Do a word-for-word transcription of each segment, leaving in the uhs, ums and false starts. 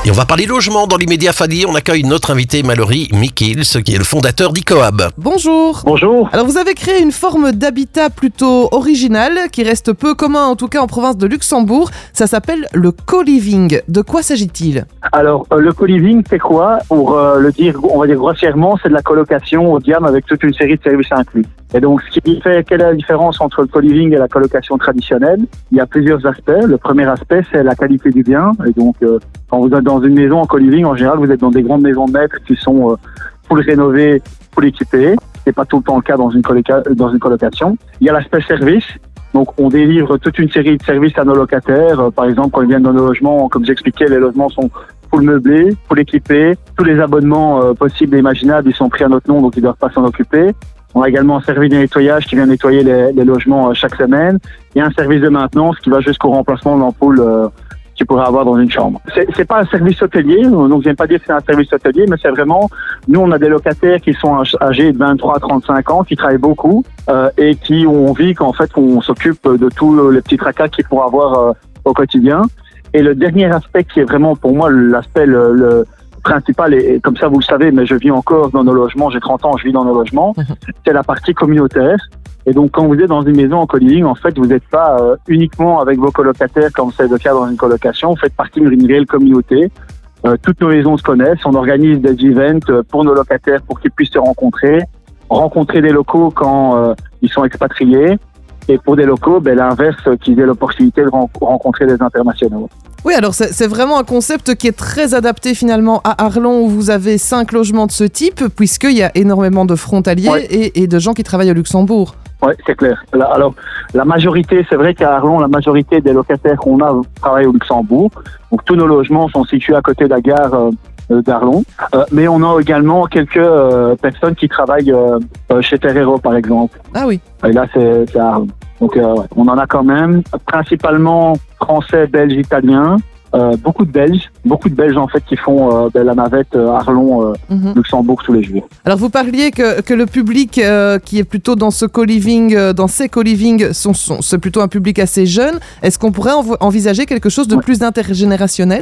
Et on va parler logement dans l'immédiat Fadi. On accueille notre invité Mallory Mikils, qui est le fondateur d'Icoab. Bonjour. Bonjour. Alors vous avez créé une forme d'habitat plutôt originale, qui reste peu commun en tout cas en province de Luxembourg. Ça s'appelle le co-living. De quoi s'agit-il ? Alors euh, le co-living c'est quoi ? Pour euh, le dire, on va dire grossièrement, c'est de la colocation haut de gamme avec toute une série de services inclus. Et donc ce qui fait, quelle est la différence entre le co-living et la colocation traditionnelle ? Il y a plusieurs aspects. Le premier aspect c'est la qualité du bien. Et donc euh, quand vous êtes dans une maison en co-living, en général vous êtes dans des grandes maisons de maîtres qui sont euh, full rénovées, full équipées. C'est pas tout le temps le cas dans une, coloca- dans une colocation. Il y a l'aspect service. Donc, on délivre toute une série de services à nos locataires. Euh, par exemple, quand ils viennent dans nos logements, comme j'expliquais, les logements sont full meublés, full équipés. Tous les abonnements euh, possibles et imaginables, ils sont pris à notre nom, donc ils doivent pas s'en occuper. On a également un service de nettoyage qui vient nettoyer les, les logements euh, chaque semaine. Et un service de maintenance qui va jusqu'au remplacement de l'ampoule euh, qu'il pourrait avoir dans une chambre. C'est, c'est pas un service hôtelier, donc je viens pas dire que c'est un service hôtelier, mais c'est vraiment, nous on a des locataires qui sont âgés de vingt-trois à trente-cinq ans, qui travaillent beaucoup euh, et qui ont envie qu'en fait on s'occupe de tous les petits tracas qu'ils pourront avoir euh, au quotidien. Et le dernier aspect qui est vraiment pour moi l'aspect le, le principal, et, et comme ça vous le savez, mais je vis encore dans nos logements, j'ai trente ans, je vis dans nos logements, c'est la partie communautaire. Et donc, quand vous êtes dans une maison en co-living, en fait, vous n'êtes pas euh, uniquement avec vos colocataires, comme c'est le cas dans une colocation. Vous faites partie d'une réelle communauté. Euh, toutes nos maisons se connaissent. On organise des events pour nos locataires pour qu'ils puissent se rencontrer, rencontrer des locaux quand euh, ils sont expatriés. Et pour des locaux, ben, l'inverse, qu'ils aient l'opportunité de ren- rencontrer des internationaux. Oui, alors c'est, c'est vraiment un concept qui est très adapté finalement à Arlon, où vous avez cinq logements de ce type, puisqu'il y a énormément de frontaliers Ouais. et, et de gens qui travaillent au Luxembourg. Oui, c'est clair. Là, alors, la majorité, c'est vrai qu'à Arlon, la majorité des locataires qu'on a travaillent au Luxembourg. Donc, tous nos logements sont situés à côté de la gare euh, d'Arlon. Euh, mais on a également quelques euh, personnes qui travaillent euh, chez Terrero, par exemple. Ah oui. Et là, c'est, c'est à Arlon. Donc, euh, ouais, on en a quand même, principalement français, belges, italiens. Euh, beaucoup de Belges, beaucoup de Belges en fait qui font euh, ben, la navette euh, Arlon, euh, Mhm. Luxembourg tous les jours. Alors vous parliez que, que le public euh, qui est plutôt dans ce co-living, euh, dans ces co-living, sont, sont, c'est plutôt un public assez jeune. Est-ce qu'on pourrait env- envisager quelque chose de Ouais. plus intergénérationnel ?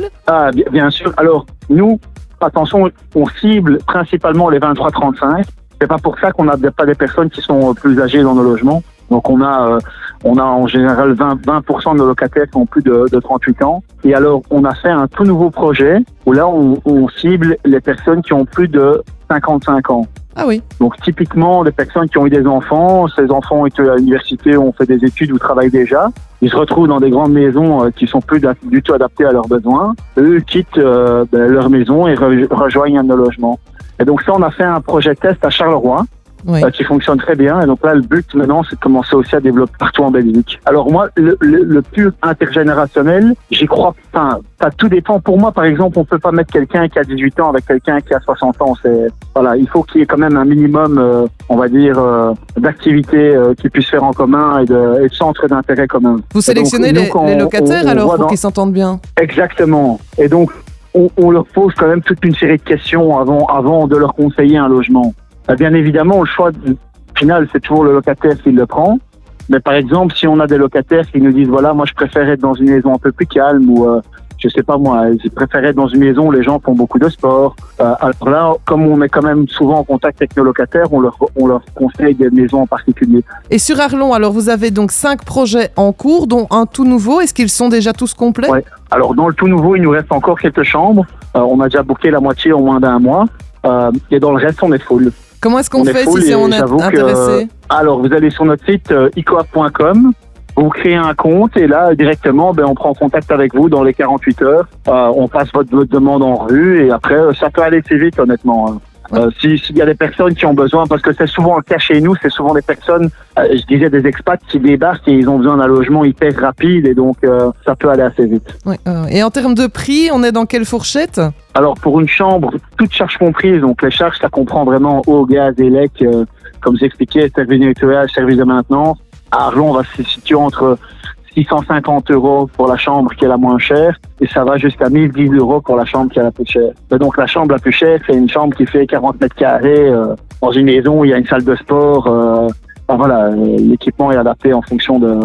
Ah, bien, bien sûr. Alors, nous, attention, on cible principalement les vingt-trois à trente-cinq. C'est pas pour ça qu'on n'a pas des personnes qui sont plus âgées dans nos logements. Donc, on a, euh, on a en général vingt, vingt pour cent de nos locataires qui ont plus de, de trente-huit ans. Et alors, on a fait un tout nouveau projet où là, on, on cible les personnes qui ont plus de cinquante-cinq ans. Ah oui. Donc, typiquement, les personnes qui ont eu des enfants, ces enfants ont été à l'université, ont fait des études ou travaillent déjà. Ils se retrouvent dans des grandes maisons euh, qui sont plus da- du tout adaptées à leurs besoins. Eux quittent euh, ben, leur maison et re- rejoignent un de nos logements. Et donc, ça, on a fait un projet test à Charleroi. Oui. Euh, qui fonctionne très bien. Et donc là, le but maintenant, c'est de commencer aussi à développer partout en Belgique. Alors moi, le, le, le plus intergénérationnel, j'y crois pas. Ça tout dépend. Pour moi, par exemple, on peut pas mettre quelqu'un qui a dix-huit ans avec quelqu'un qui a soixante ans. C'est voilà, il faut qu'il y ait quand même un minimum, euh, on va dire, euh, d'activités euh, qu'ils puissent faire en commun et de, et de centres d'intérêt commun. Vous sélectionnez Et donc, les, nous, quand les on- locataires on- on alors voit pour dans- qu'ils s'entendent bien ? Exactement. Et donc, on, on leur pose quand même toute une série de questions avant, avant de leur conseiller un logement. Euh, Bien évidemment, le choix du- final, c'est toujours le locataire qui le prend. Mais par exemple, si on a des locataires qui nous disent, voilà, moi, je préfère être dans une maison un peu plus calme ou, euh, je sais pas moi, je préfère être dans une maison où les gens font beaucoup de sport. Euh, alors là, comme on est quand même souvent en contact avec nos locataires, on leur, on leur conseille des maisons en particulier. Et sur Arlon, alors vous avez donc cinq projets en cours, dont un tout nouveau. Est-ce qu'ils sont déjà tous complets ? Ouais. Alors, dans le tout nouveau, il nous reste encore quelques chambres. Euh, on a déjà booké la moitié en moins d'un mois. Euh, et dans le reste, on est full. Comment est-ce qu'on On est fait full si c'est et on est j'avoue que, intéressé ? Alors, vous allez sur notre site euh, icoab point com, vous créez un compte et là, directement, ben, on prend contact avec vous dans les quarante-huit heures. Euh, on passe votre, votre demande en revue et après, euh, ça peut aller assez vite, honnêtement. hein. Euh, si- S'il y a des personnes qui ont besoin, parce que c'est souvent le cas chez nous, c'est souvent des personnes, euh, je disais des expats qui débarquent et ils ont besoin d'un logement hyper rapide et donc euh, ça peut aller assez vite. Ouais, euh, et en termes de prix, on est dans quelle fourchette ? Alors pour une chambre, toutes charges comprises, donc les charges, ça comprend vraiment eau, gaz, élec, euh, comme j'expliquais, service de nettoyage, service de maintenance. À Arlon, on va se situer entre six cent cinquante euros pour la chambre qui est la moins chère et ça va jusqu'à mille dix euros pour la chambre qui est la plus chère. Et donc la chambre la plus chère, c'est une chambre qui fait quarante mètres carrés euh, dans une maison où il y a une salle de sport. Euh, enfin, voilà, l'équipement est adapté en fonction de,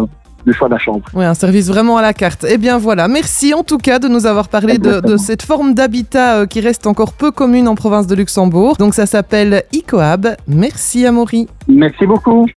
le choix de la chambre. Oui, un service vraiment à la carte. Eh bien voilà, merci en tout cas de nous avoir parlé de, de cette forme d'habitat euh, qui reste encore peu commune en province de Luxembourg. Donc ça s'appelle Ecohab. Merci Amaury. Merci beaucoup.